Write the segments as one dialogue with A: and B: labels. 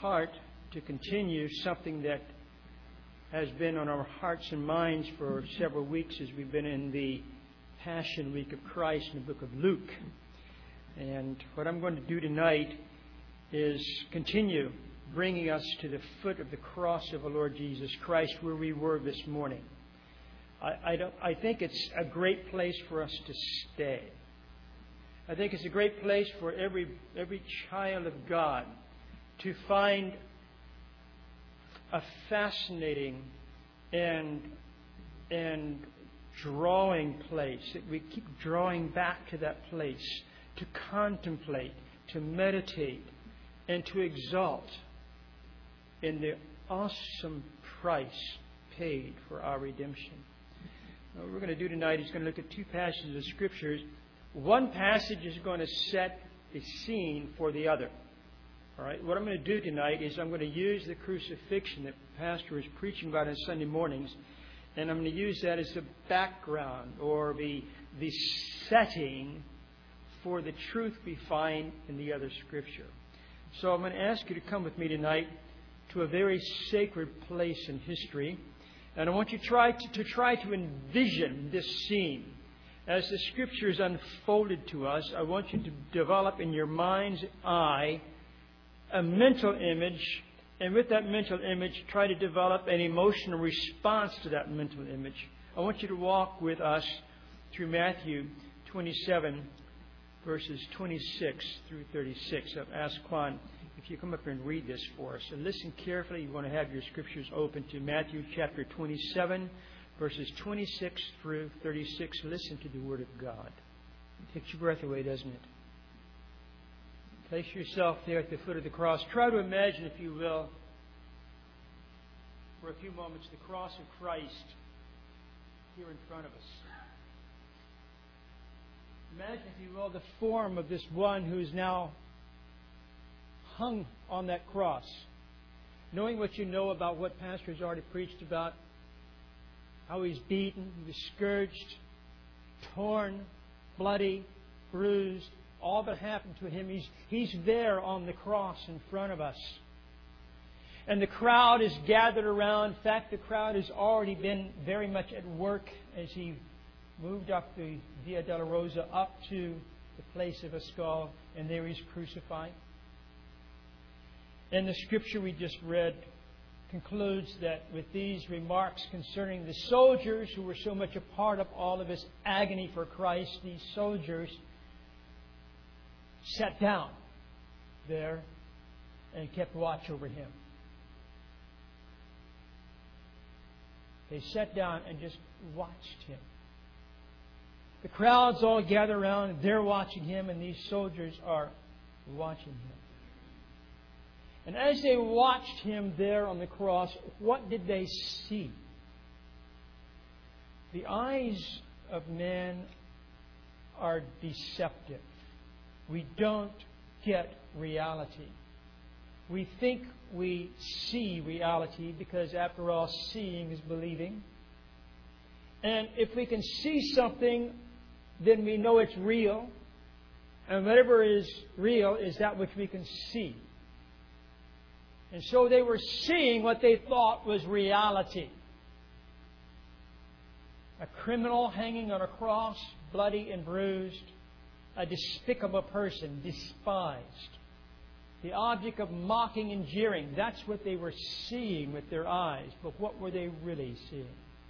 A: heart to continue something that has been on our hearts and minds for several weeks as we've been in the Passion Week of Christ in the book of Luke. And what I'm going to do tonight is continue bringing us to the foot of the cross of the Lord Jesus Christ where we were this morning. I think it's a great place for us to stay. I think it's a great place for every child of God to find a fascinating and drawing place. That we keep drawing back to that place to contemplate, to meditate, and to exalt in the awesome price paid for our redemption. What we're going to do tonight is going to look at two passages of Scriptures. One passage is going to set the scene for the other. All right. What I'm going to do tonight is I'm going to use the crucifixion that the pastor is preaching about on Sunday mornings, and I'm going to use that as the background or the setting for the truth we find in the other Scripture. So I'm going to ask you to come with me tonight to a very sacred place in history, and I want you to try to envision this scene. As the Scriptures unfolded to us, I want you to develop in your mind's eye a mental image, and with that mental image, try to develop an emotional response to that mental image. I want you to walk with us through Matthew 27, verses 26 through 36. I've asked Quan if you come up here and read this for us. And listen carefully. You want to have your Scriptures open to Matthew chapter 27, verses 26 through 36. Listen to the Word of God. It takes your breath away, doesn't it? Place yourself there at the foot of the cross. Try to imagine, if you will, for a few moments, the cross of Christ here in front of us. Imagine, if you will, the form of this one who is now hung on that cross. Knowing what you know about what Pastor has already preached about, how he's beaten, he was scourged, torn, bloody, bruised, all that happened to him. He's there on the cross in front of us. And the crowd is gathered around. In fact, the crowd has already been very much at work as he moved up the Via Dolorosa up to the place of a skull, and there he's crucified. And the Scripture we just read concludes that with these remarks concerning the soldiers who were so much a part of all of his agony for Christ, these soldiers sat down there and kept watch over him. They sat down and just watched him. The crowds all gather around and they're watching him, and these soldiers are watching him. And as they watched him there on the cross, what did they see? The eyes of man are deceptive. We don't get reality. We think we see reality because, after all, seeing is believing. And if we can see something, then we know it's real. And whatever is real is that which we can see. And so they were seeing what they thought was reality. A criminal hanging on a cross, bloody and bruised. A despicable person, despised. The object of mocking and jeering. That's what they were seeing with their eyes. But what were they really seeing?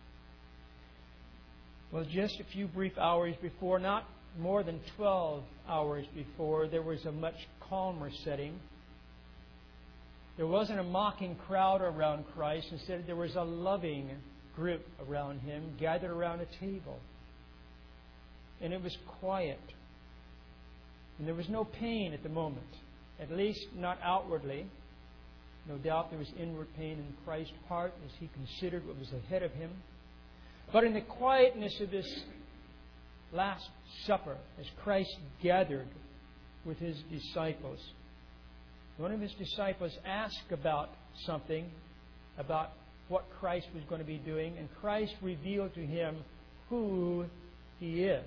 A: Well, just a few brief hours before, not more than 12 hours before, there was a much calmer setting. There wasn't a mocking crowd around Christ. Instead, there was a loving group around Him, gathered around a table. And it was quiet. And there was no pain at the moment, at least not outwardly. No doubt there was inward pain in Christ's heart as He considered what was ahead of Him. But in the quietness of this Last Supper, as Christ gathered with His disciples, one of His disciples asked about something, about what Christ was going to be doing, and Christ revealed to him who He is.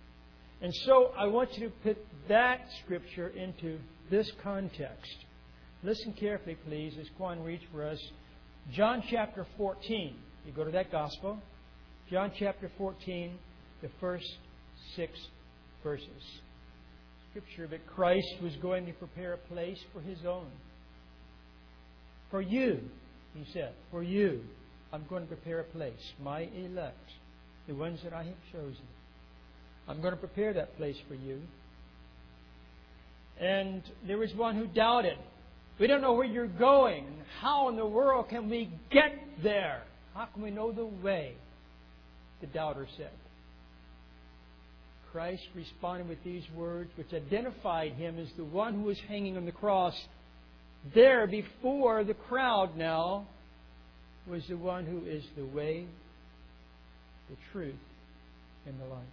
A: And so I want you to put that Scripture into this context. Listen carefully, please, as Quan reads for us. John chapter 14. You go to that Gospel. John chapter 14, the first 6 verses. Scripture that Christ was going to prepare a place for His own. For you, He said, for you, I'm going to prepare a place. My elect, the ones that I have chosen. I'm going to prepare that place for you. And there was one who doubted. We don't know where you're going. How in the world can we get there? How can we know the way? The doubter said. Christ responded with these words, which identified Him as the one who was hanging on the cross. There, before the crowd now, was the one who is the way, the truth, and the life.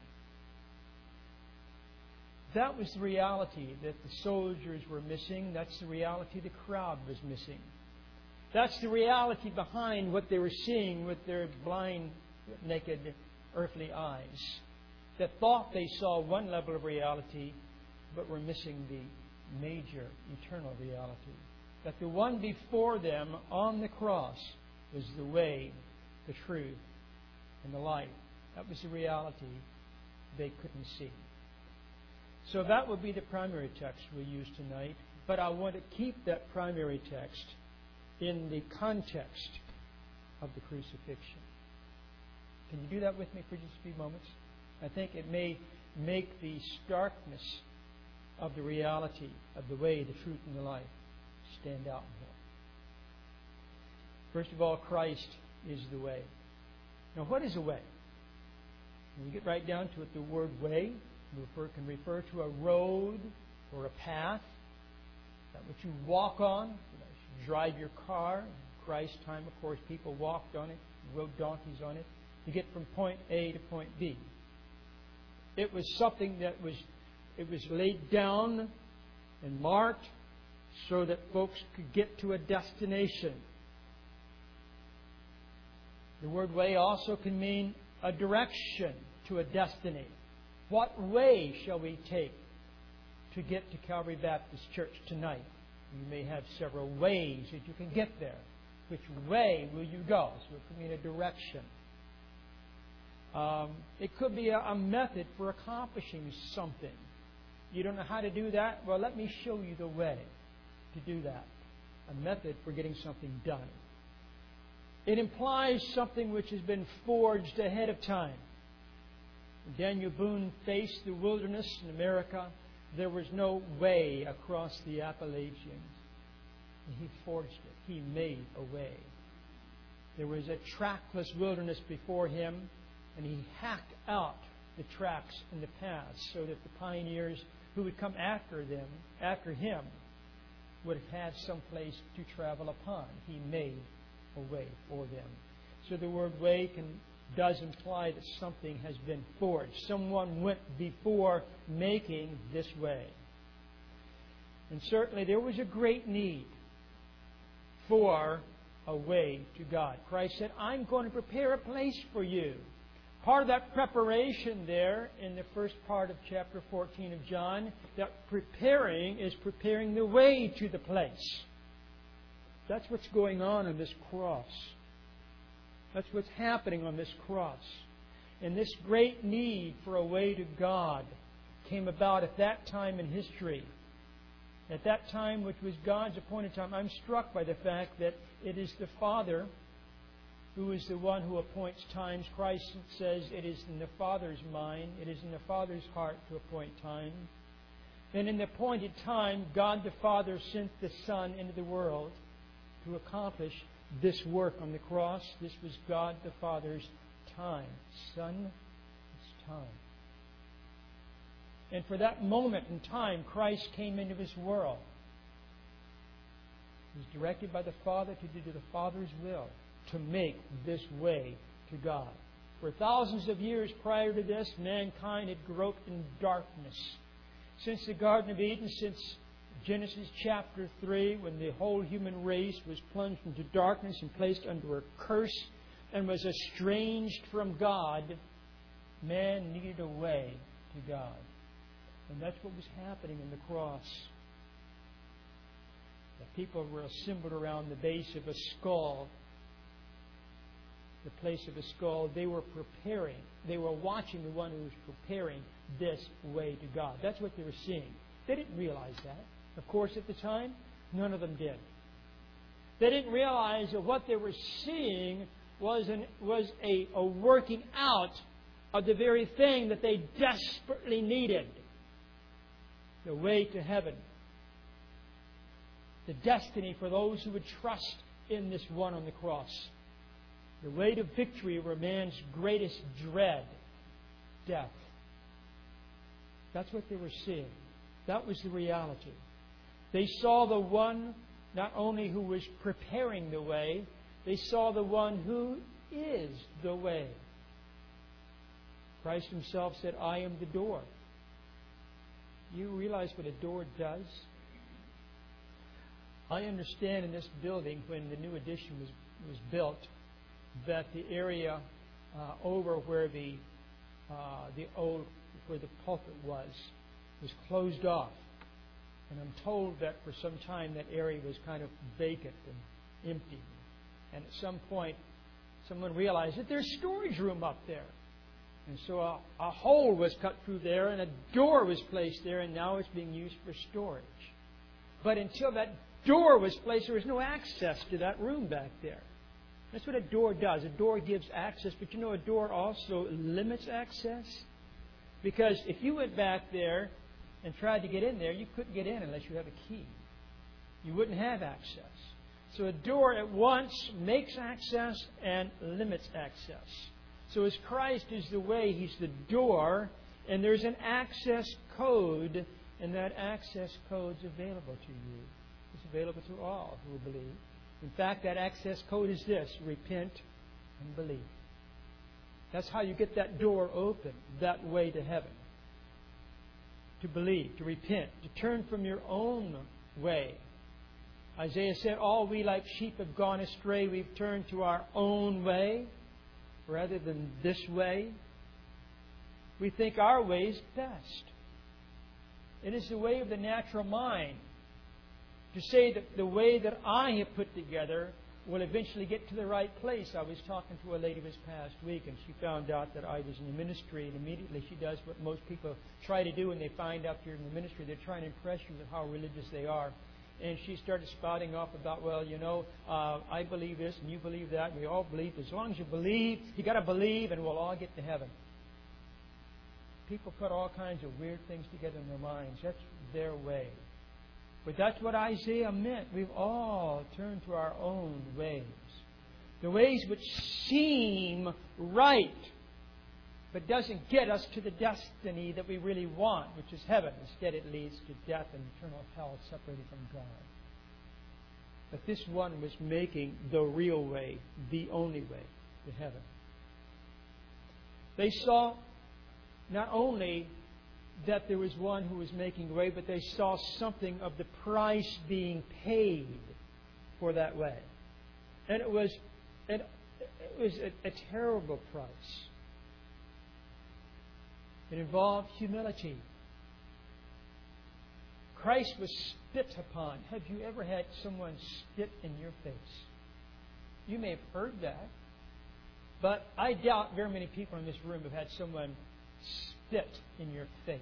A: That was the reality that the soldiers were missing. That's the reality the crowd was missing. That's the reality behind what they were seeing with their blind, naked, earthly eyes. That thought they saw one level of reality, but were missing the major, eternal reality. That the one before them on the cross was the way, the truth, and the light. That was the reality they couldn't see. So that would be the primary text we use tonight. But I want to keep that primary text in the context of the crucifixion. Can you do that with me for just a few moments? I think it may make the starkness of the reality of the way, the truth, and the life stand out more. First of all, Christ is the way. Now, what is a way? When you get right down to it, the word way can refer to a road or a path. That which you walk on. You drive your car. In Christ's time, of course, people walked on it, rode donkeys on it, to get from point A to point B. It was something that was laid down and marked so that folks could get to a destination. The word way also can mean a direction to a destiny. What way shall we take to get to Calvary Baptist Church tonight? You may have several ways that you can get there. Which way will you go? So it could mean a direction. It could be a method for accomplishing something. You don't know how to do that? Well, let me show you the way to do that. A method for getting something done. It implies something which has been forged ahead of time. When Daniel Boone faced the wilderness in America, there was no way across the Appalachians. And he forged it. He made a way. There was a trackless wilderness before him, and he hacked out the tracks in the paths so that the pioneers who would come after him, would have had some place to travel upon. He made a way for them. So the word way does imply that something has been forged. Someone went before making this way. And certainly there was a great need for a way to God. Christ said, I'm going to prepare a place for you. Part of that preparation there in the first part of chapter 14 of John, that preparing is preparing the way to the place. That's what's going on this cross. That's what's happening on this cross. And this great need for a way to God came about at that time in history. At that time, which was God's appointed time. I'm struck by the fact that it is the Father who is the one who appoints times. Christ says it is in the Father's mind, it is in the Father's heart to appoint time. And in the appointed time, God the Father sent the Son into the world to accomplish this work on the cross. This was God the Father's time. Son, it's time. And for that moment in time, Christ came into this world. He was directed by the Father to do the Father's will, to make this way to God. For thousands of years prior to this, mankind had groped in darkness. Since the Garden of Eden, since Genesis chapter 3, when the whole human race was plunged into darkness and placed under a curse and was estranged from God, man needed a way to God. And that's what was happening in the cross. The people were assembled around the base of a skull, the place of a skull. They were preparing. They were watching the one who was preparing this way to God. That's what they were seeing. They didn't realize that. Of course, at the time, none of them did. They didn't realize that what they were seeing was a working out of the very thing that they desperately needed. The way to heaven. The destiny for those who would trust in this one on the cross. The way to victory over man's greatest dread, death. That's what they were seeing. That was the reality. They saw the one not only who was preparing the way, they saw the one who is the way. Christ Himself said, I am the door. You realize what a door does? I understand in this building, when the new addition was built, that the area over where the pulpit was closed off. And I'm told that for some time that area was kind of vacant and empty. And at some point, someone realized that there's storage room up there. And so a hole was cut through there and a door was placed there, and now it's being used for storage. But until that door was placed, there was no access to that room back there. That's what a door does. A door gives access, but you know a door also limits access. Because if you went back there and tried to get in there, you couldn't get in unless you have a key. You wouldn't have access. So a door at once makes access and limits access. So as Christ is the way, He's the door, and there's an access code, and that access code's available to you. It's available to all who will believe. In fact, that access code is this: repent and believe. That's how you get that door open, that way to heaven. To believe, to repent, to turn from your own way. Isaiah said, all we like sheep have gone astray. We've turned to our own way rather than this way. We think our way is best. It is the way of the natural mind to say that the way that I have put together will eventually get to the right place. I was talking to a lady this past week, and she found out that I was in the ministry, and immediately she does what most people try to do when they find out you're in the ministry. They're trying to impress you with how religious they are. And she started spouting off about, well, you know, I believe this and you believe that, and we all believe. As long as you believe, you got to believe, and we'll all get to heaven. People put all kinds of weird things together in their minds. That's their way. But that's what Isaiah meant. We've all turned to our own ways. The ways which seem right, but doesn't get us to the destiny that we really want, which is heaven. Instead, it leads to death and eternal hell separated from God. But this one was making the real way, the only way to heaven. They saw not only that there was one who was making the way, but they saw something of the price being paid for that way. And it was a terrible price. It involved humility. Christ was spit upon. Have you ever had someone spit in your face? You may have heard that, but I doubt very many people in this room have had someone spit in your face.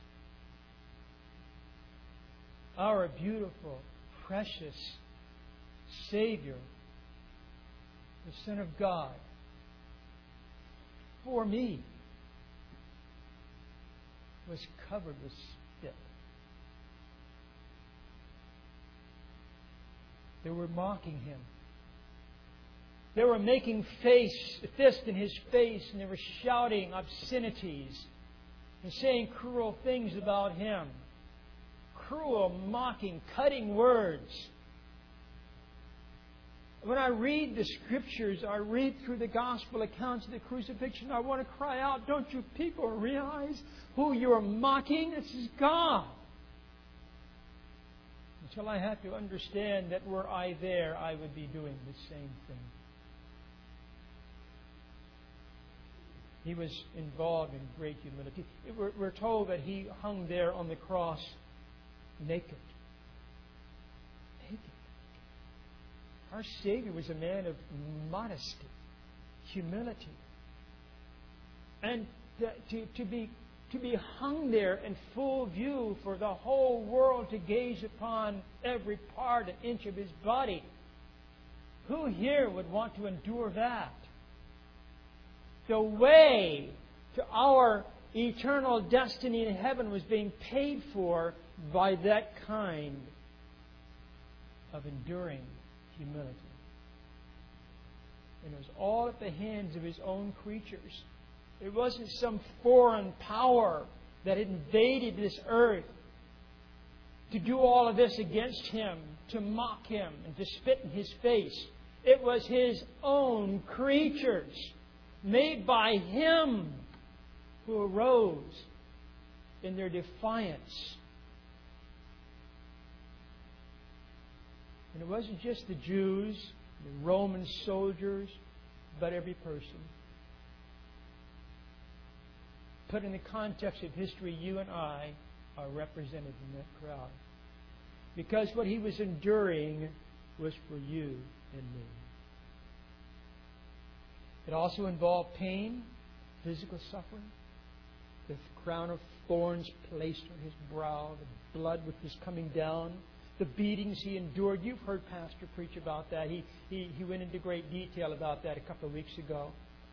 A: Our beautiful, precious Savior, the Son of God, for me, was covered with spit. They were mocking Him. They were making fist in His face, and they were shouting obscenities and saying cruel things about Him. Cruel, mocking, cutting words. When I read the Scriptures, I read through the Gospel accounts of the crucifixion, I want to cry out, don't you people realize who you're mocking? This is God. Until I had to understand that were I there, I would be doing the same thing. He was involved in great humility. We're told that He hung there on the cross naked. Naked. Our Savior was a man of modesty, humility. And to be hung there in full view for the whole world to gaze upon every part and inch of His body. Who here would want to endure that? The way to our eternal destiny in heaven was being paid for by that kind of enduring humility. And it was all at the hands of His own creatures. It wasn't some foreign power that had invaded this earth to do all of this against Him, to mock Him, and to spit in His face. It was His own creatures, made by Him, who arose in their defiance. And it wasn't just the Jews, the Roman soldiers, but every person. Put in the context of history, you and I are represented in that crowd. Because what He was enduring was for you and me. It also involved pain, physical suffering, the crown of thorns placed on His brow, the blood which was coming down, the beatings He endured. You've heard Pastor preach about that. He went into great detail about that a couple of weeks ago.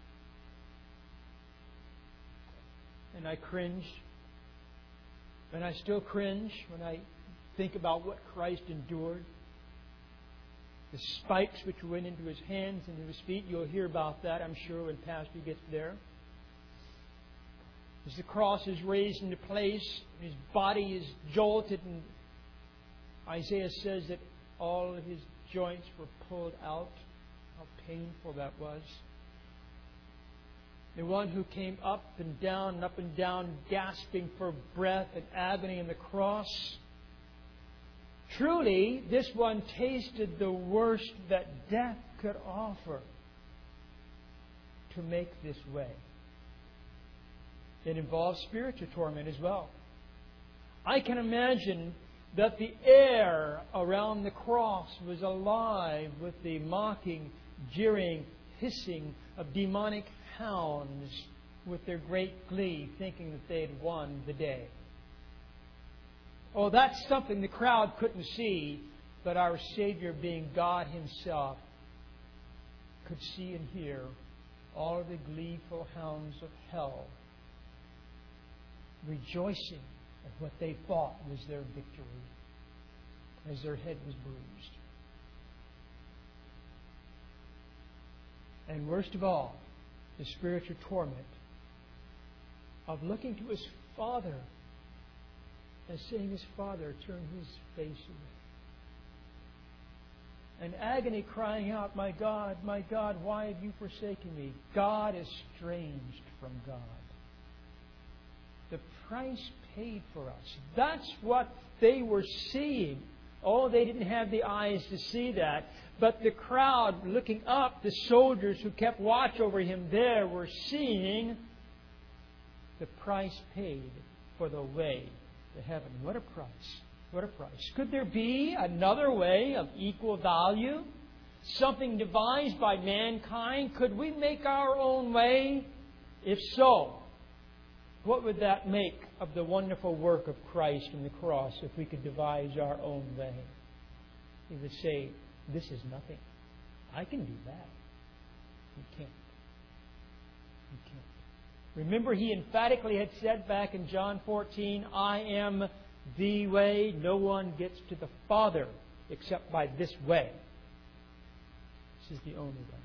A: And I cringed. And I still cringe when I think about what Christ endured. The spikes which went into His hands and into His feet. You'll hear about that, I'm sure, when Pastor gets there. As the cross is raised into place, His body is jolted, and Isaiah says that all of His joints were pulled out. How painful that was. The one who came up and down, gasping for breath and agony on the cross. Truly, this one tasted the worst that death could offer to make this way. It involves spiritual torment as well. I can imagine that the air around the cross was alive with the mocking, jeering, hissing of demonic hounds with their great glee, thinking that they had won the day. Oh, that's something the crowd couldn't see, but our Savior, being God Himself, could see and hear all of the gleeful hounds of hell rejoicing at what they thought was their victory as their head was bruised. And worst of all, the spiritual torment of looking to His Father and seeing His Father turn His face away. And agony crying out, my God, why have You forsaken Me? God estranged from God. The price paid for us. That's what they were seeing. Oh, they didn't have the eyes to see that. But the crowd looking up, the soldiers who kept watch over Him there, were seeing the price paid for the way to heaven. What a price. What a price. Could there be another way of equal value? Something devised by mankind? Could we make our own way? If so, what would that make of the wonderful work of Christ on the cross if we could devise our own way? He would say, this is nothing. I can do that. You can't. You can't. Remember, He emphatically had said back in John 14, I am the way. No one gets to the Father except by this way. This is the only way.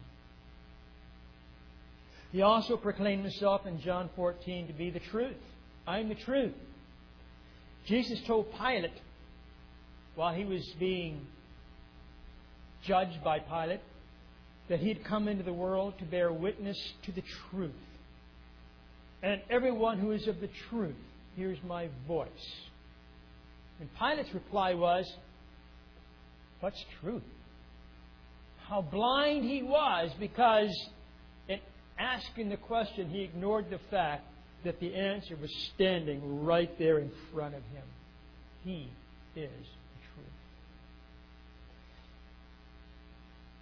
A: He also proclaimed Himself in John 14 to be the truth. I am the truth. Jesus told Pilate, while he was being judged by Pilate, that He had come into the world to bear witness to the truth. And everyone who is of the truth hears My voice. And Pilate's reply was, what's truth? How blind he was, because in asking the question, he ignored the fact that the answer was standing right there in front of him. He is the truth.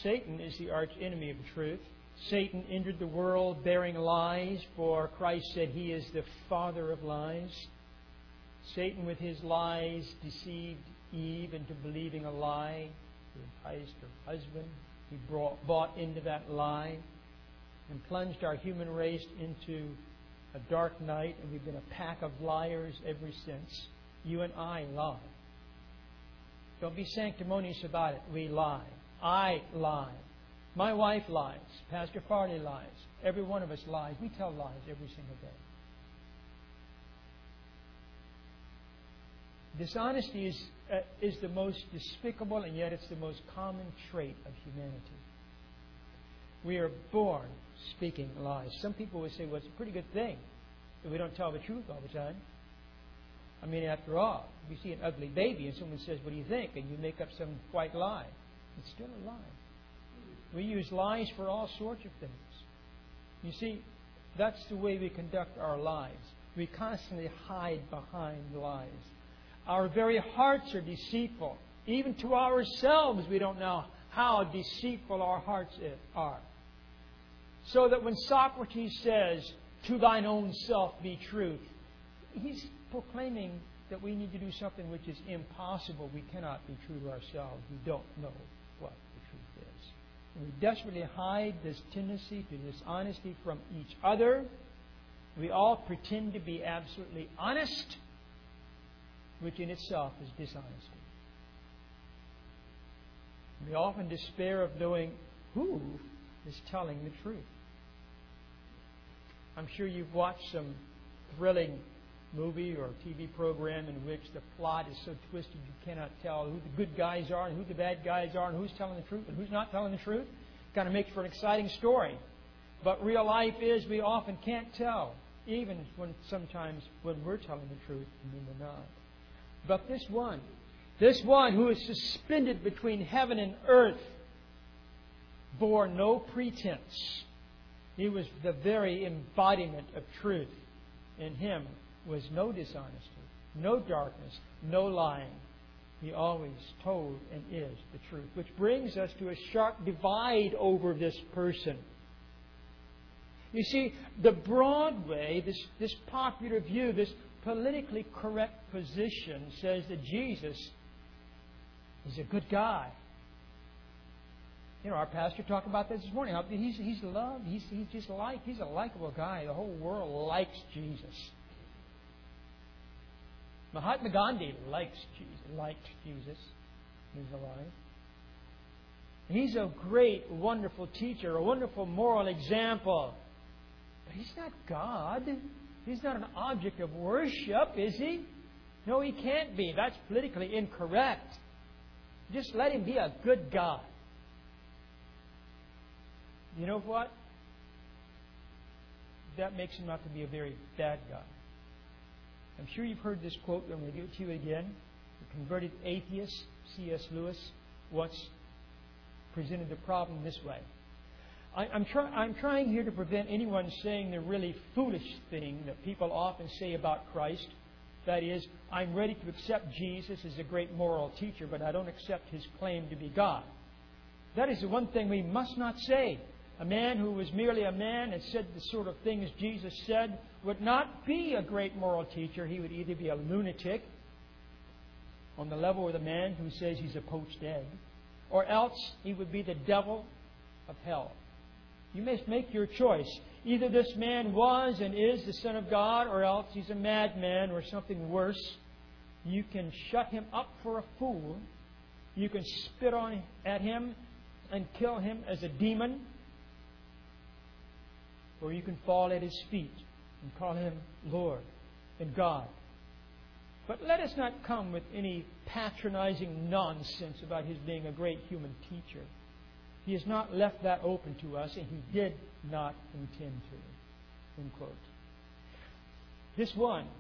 A: Satan is the arch enemy of truth. Satan entered the world bearing lies, for Christ said he is the father of lies. Satan, with his lies, deceived Eve into believing a lie. He enticed her husband. He bought into that lie and plunged our human race into a dark night, and we've been a pack of liars ever since. You and I lie. Don't be sanctimonious about it. We lie. I lie. My wife lies. Pastor Farley lies. Every one of us lies. We tell lies every single day. Dishonesty is the most despicable, and yet it's the most common trait of humanity. We are born speaking lies. Some people would say, well, it's a pretty good thing that we don't tell the truth all the time. I mean, after all, if you see an ugly baby and someone says, what do you think? And you make up some white lie. It's still a lie. We use lies for all sorts of things. You see, that's the way we conduct our lives. We constantly hide behind lies. Our very hearts are deceitful. Even to ourselves, we don't know how deceitful our hearts are. So that when Socrates says, to thine own self be truth, he's proclaiming that we need to do something which is impossible. We cannot be true to ourselves. We don't know what the truth is. And we desperately hide this tendency to dishonesty from each other. We all pretend to be absolutely honest, which in itself is dishonesty. We often despair of knowing who is telling the truth. I'm sure you've watched some thrilling movie or TV program in which the plot is so twisted you cannot tell who the good guys are and who the bad guys are and who's telling the truth and who's not telling the truth. Kind of makes for an exciting story. But real life is we often can't tell, even sometimes when we're telling the truth and when we're not. But this one who is suspended between heaven and earth, bore no pretense. He was the very embodiment of truth. In Him was no dishonesty, no darkness, no lying. He always told and is the truth. Which brings us to a sharp divide over this person. You see, the broad way, this popular view, this politically correct position says that Jesus is a good guy. You know, our pastor talked about this morning. He's loved. He's a likable guy. The whole world likes Jesus. Mahatma Gandhi liked Jesus. He's alive. He's a great, wonderful teacher, a wonderful moral example. But He's not God. He's not an object of worship, is He? No, He can't be. That's politically incorrect. Just let Him be a good guy. You know what? That makes Him out to be a very bad guy. I'm sure you've heard this quote, but I'm going to give it to you again. The converted atheist, C.S. Lewis, once presented the problem this way. I'm trying here to prevent anyone saying the really foolish thing that people often say about Christ. That is, I'm ready to accept Jesus as a great moral teacher, but I don't accept His claim to be God. That is the one thing we must not say. A man who was merely a man and said the sort of things Jesus said would not be a great moral teacher. He would either be a lunatic on the level of the man who says he's a poached egg, or else he would be the devil of hell. You must make your choice. Either this man was and is the Son of God, or else he's a madman or something worse. You can shut him up for a fool. You can spit at him and kill him as a demon. Or you can fall at His feet and call Him Lord and God. But let us not come with any patronizing nonsense about His being a great human teacher. He has not left that open to us, and He did not intend to. End quote. This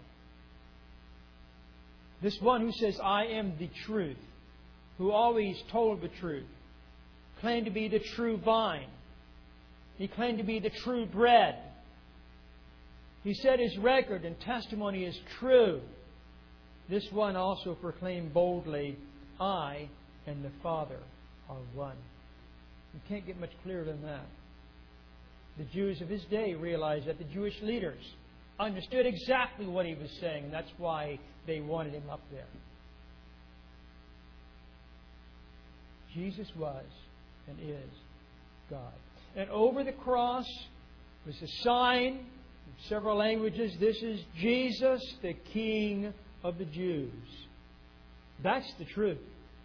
A: one who says, I am the truth, who always told the truth, claimed to be the true vine. He claimed to be the true bread. He said his record and testimony is true. This one also proclaimed boldly, I and the Father are one. You can't get much clearer than that. The Jews of his day realized that the Jewish leaders understood exactly what he was saying, and that's why they wanted him up there. Jesus was and is God. And over the cross was a sign in several languages. This is Jesus, the King of the Jews. That's the truth.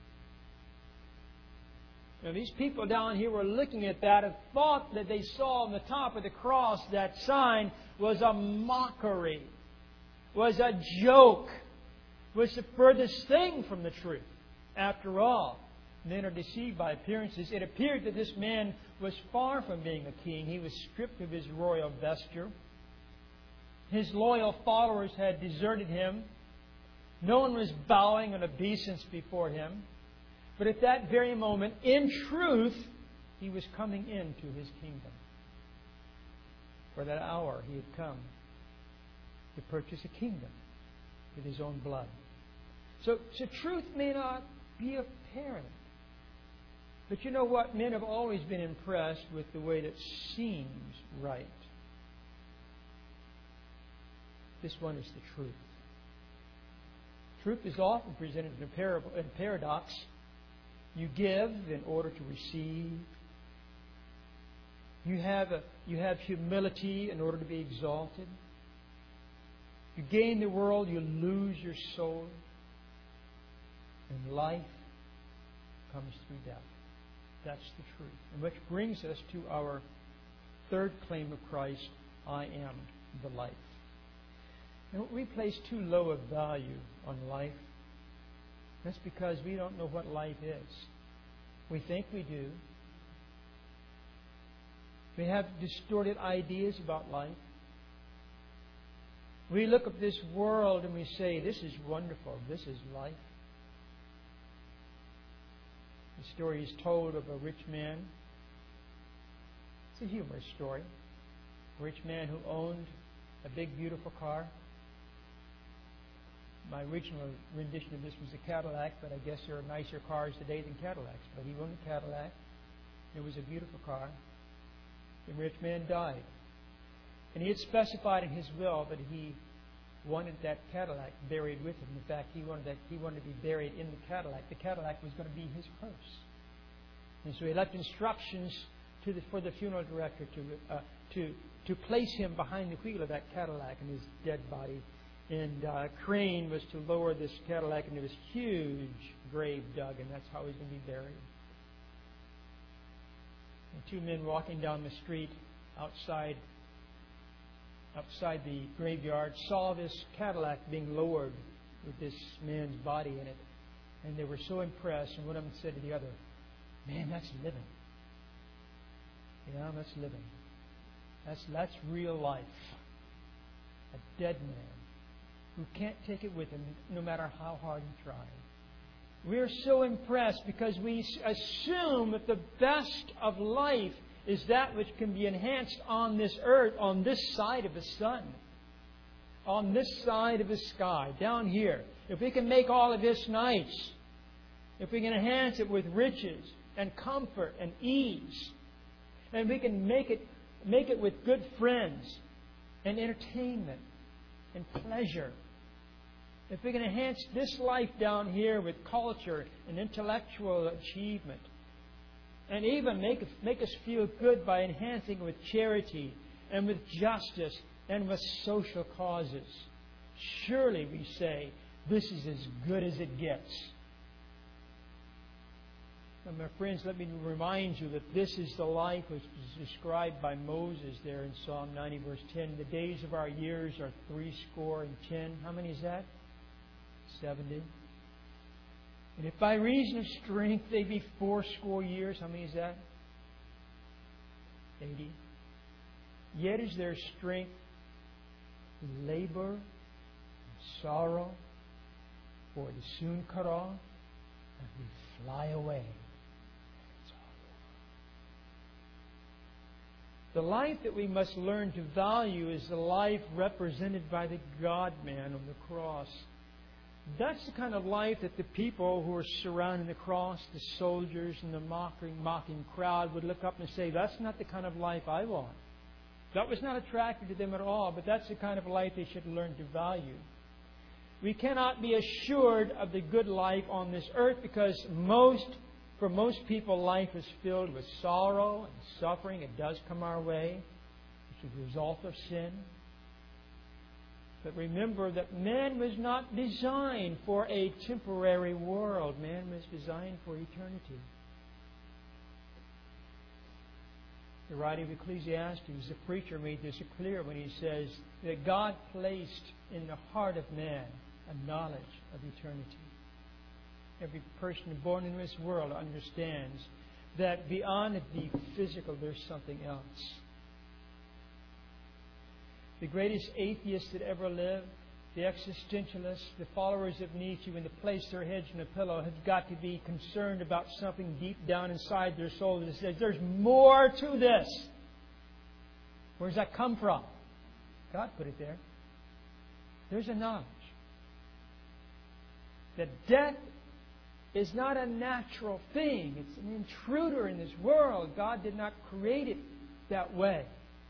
A: Now, these people down here were looking at that and thought that they saw on the top of the cross that sign was a mockery, was a joke, was the furthest thing from the truth. After all, men are deceived by appearances. It appeared that this man was far from being a king. He was stripped of his royal vesture. His loyal followers had deserted him. No one was bowing in obeisance before him. But at that very moment, in truth, he was coming into his kingdom. For that hour, he had come to purchase a kingdom with his own blood. So truth may not be apparent. But you know what? Men have always been impressed with the way that seems right. This one is the truth. Truth is often presented in a paradox. You give in order to receive. You have humility in order to be exalted. You gain the world, you lose your soul. And life comes through death. That's the truth. And which brings us to our third claim of Christ, I am the life. And we place too low a value on life. That's because we don't know what life is. We think we do. We have distorted ideas about life. We look at this world and we say, this is wonderful. This is life. The story is told of a rich man. It's a humorous story. A rich man who owned a big, beautiful car. My original rendition of this was a Cadillac, but I guess there are nicer cars today than Cadillacs. But he owned a Cadillac. It was a beautiful car. The rich man died. And he had specified in his will that he wanted that Cadillac buried with him. In fact, he wanted to be buried in the Cadillac. The Cadillac was going to be his hearse. And so he left instructions for the funeral director to place him behind the wheel of that Cadillac and his dead body. And a crane was to lower this Cadillac into this huge grave dug, and that's how he's going to be buried. And two men walking down the street outside the graveyard saw this Cadillac being lowered with this man's body in it. And they were so impressed, and one of them said to the other, "Man, that's living. Yeah, that's living. That's real life. A dead man who can't take it with him no matter how hard he tries." We're so impressed because we assume that the best of life is that which can be enhanced on this earth, on this side of the sun, on this side of the sky, down here. If we can make all of this nice, if we can enhance it with riches and comfort and ease, and we can make it with good friends and entertainment and pleasure, if we can enhance this life down here with culture and intellectual achievement, and even make us feel good by enhancing it with charity and with justice and with social causes, surely we say this is as good as it gets. And my friends, let me remind you that this is the life which is described by Moses there in Psalm 90, verse 10. The days of our years are 70. How many is that? 70. And if by reason of strength they be 80 years, how many is that? 80. Yet is their strength labor and sorrow, for it is soon cut off, and we fly away. The life that we must learn to value is the life represented by the God-man on the cross. That's the kind of life that the people who are surrounding the cross, the soldiers and the mocking crowd, would look up and say, that's not the kind of life I want. That was not attractive to them at all, but that's the kind of life they should learn to value. We cannot be assured of the good life on this earth because for most people, life is filled with sorrow and suffering. It does come our way. It's a result of sin. But remember that man was not designed for a temporary world. Man was designed for eternity. The writer of Ecclesiastes, the preacher, made this clear when he says that God placed in the heart of man a knowledge of eternity. Every person born in this world understands that beyond the physical there's something else. The greatest atheists that ever lived, the existentialists, the followers of Nietzsche, when they place their heads in a pillow, have got to be concerned about something deep down inside their soul that says, there's more to this. Where does that come from? God put it there. There's a knowledge that death is not a natural thing. It's an intruder in this world. God did not create it that way.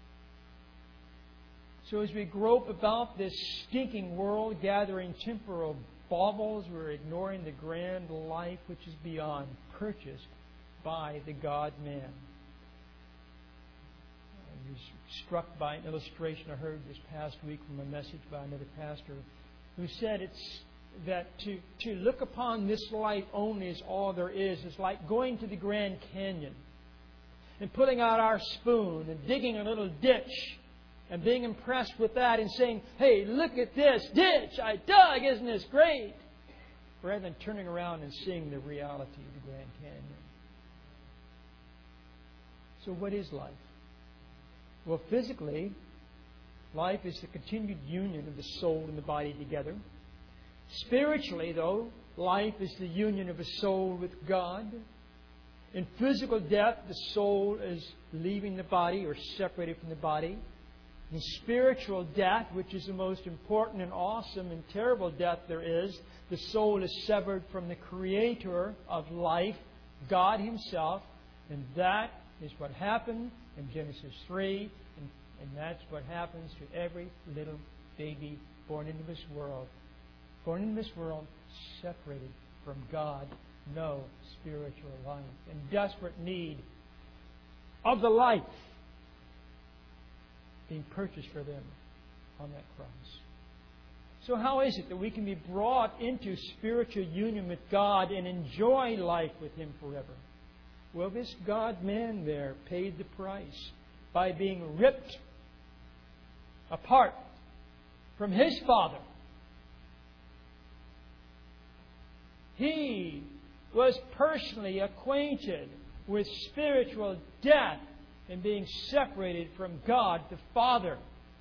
A: So as we grope about this stinking world, gathering temporal baubles, we're ignoring the grand life which is beyond, purchased by the God-man. I was struck by an illustration I heard this past week from a message by another pastor who said it's that to look upon this life only as all there is like going to the Grand Canyon and pulling out our spoon and digging a little ditch and being impressed with that and saying, hey, look at this ditch I dug, isn't this great? Rather than turning around and seeing the reality of the Grand Canyon. So what is life? Well, physically, life is the continued union of the soul and the body together. Spiritually, though, life is the union of a soul with God. In physical death, the soul is leaving the body or separated from the body. In spiritual death, which is the most important and awesome and terrible death there is, the soul is severed from the Creator of life, God Himself. And that is what happened in Genesis 3. And that's what happens to every little baby born into this world. Born in this world, separated from God, no spiritual life, in desperate need of the life being purchased for them on that cross. So how is it that we can be brought into spiritual union with God and enjoy life with Him forever? Well, this God-man there paid the price by being ripped apart from His Father. He was personally acquainted with spiritual death and being separated from God the Father.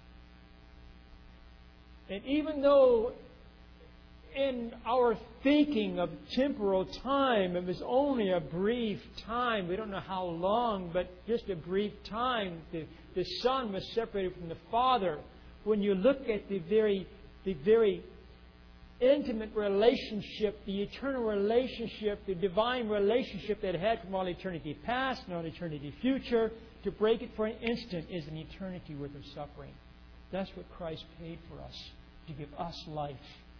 A: And even though in our thinking of temporal time, it was only a brief time, we don't know how long, but just a brief time, the Son was separated from the Father. When you look at the very intimate relationship, the eternal relationship, the divine relationship that it had from all eternity past and all eternity future, to break it for an instant is an eternity worth of suffering. That's what Christ paid for us, to give us life.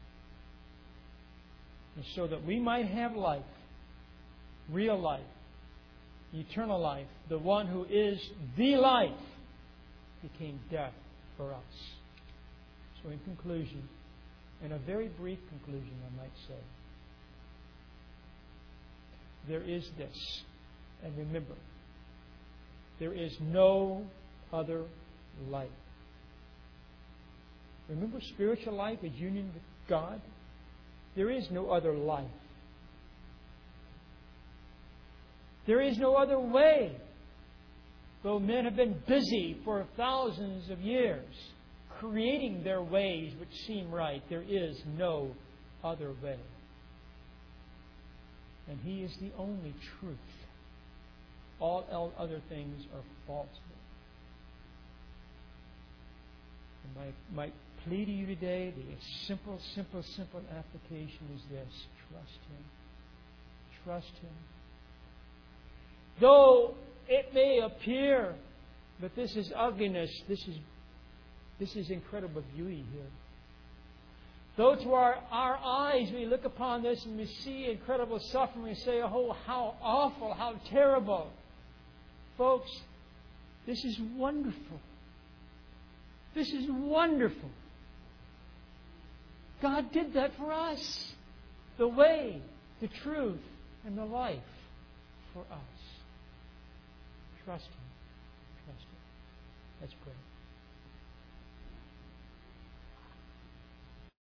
A: And so that we might have life, real life, eternal life, the one who is the life became death for us. So in conclusion, in a very brief conclusion, I might say, there is this. And remember, there is no other life. Remember, spiritual life is union with God. There is no other life. There is no other way. Though men have been busy for thousands of years creating their ways which seem right, there is no other way. And He is the only truth. All other things are falsehood. And my plea to you today, the simple application is this: trust Him. Trust Him. Though it may appear that this is ugliness, this is incredible beauty here. Though to our eyes we look upon this and we see incredible suffering, we say, oh, how awful, how terrible. Folks, this is wonderful. This is wonderful. God did that for us. The way, the truth, and the life for us. Trust Him. Trust Him. Let's pray.